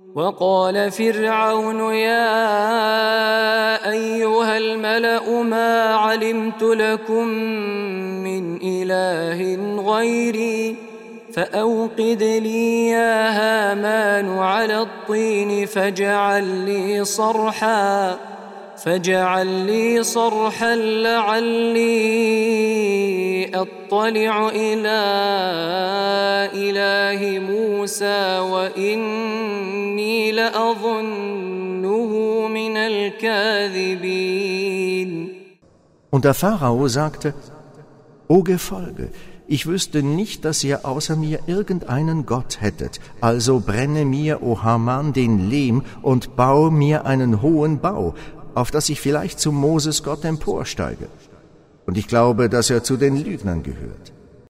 وقال فرعون يا أيها الملأ ما علمت لكم من إله غيري فأوقد لي يا هامان على الطين فاجعل لي صرحا لعلي أطلع إلى إله موسى وإني لأظنه من الكاذبين. Und der Pharao sagte: O Gefolge, ich wüsste nicht, dass ihr außer mir irgendeinen Gott hättet, also brenne mir, o Haman, den Lehm und baue mir einen hohen Bau, auf dass ich vielleicht zu Moses Gott emporsteige. Und ich glaube, dass er zu den Lügnern gehört.